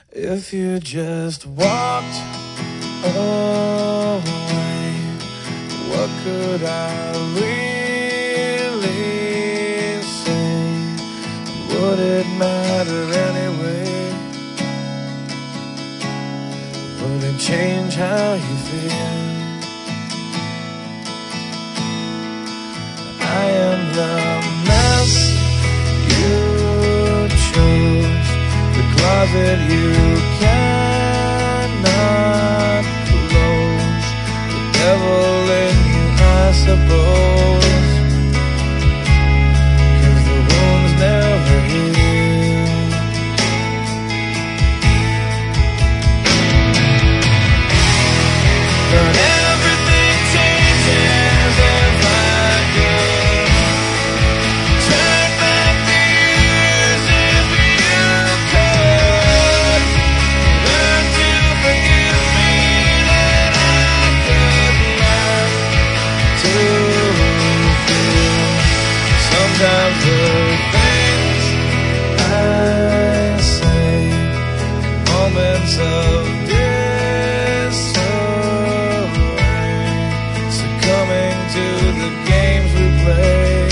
If you just walked away, what could I really say? Would it matter anyway? Would it change how you feel? I am the mess you chose, the closet you cannot close, the devil in you, I suppose, 'cause the wounds never heal. But everything changes if I could turn back the years. If you could learn to forgive me, then I could learn to feel. Sometimes the things I say, moments of disarray, succumbing to the games we play,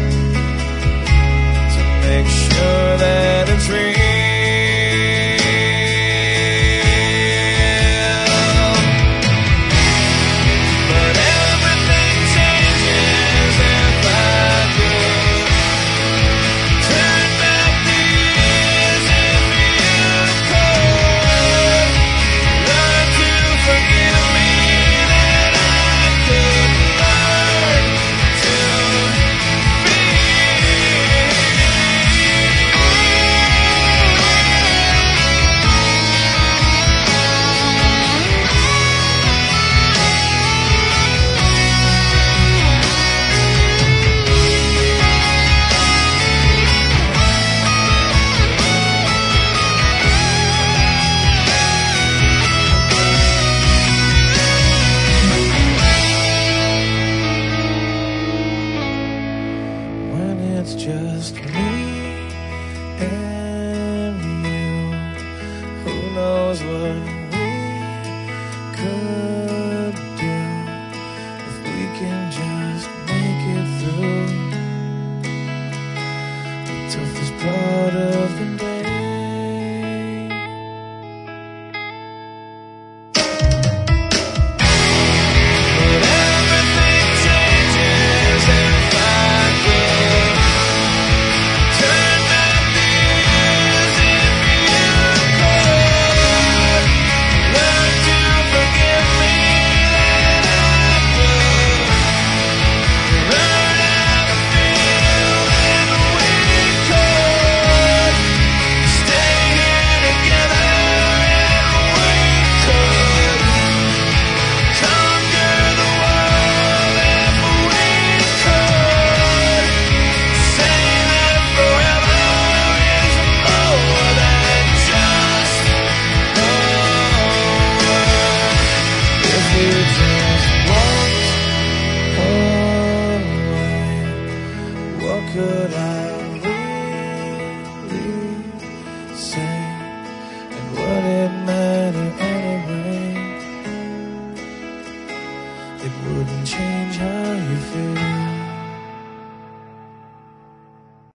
to make sure that it's real. But everything changes if I could turn back the years. If you could learn to forgive me, then I could learn to when it's just me and you, who knows what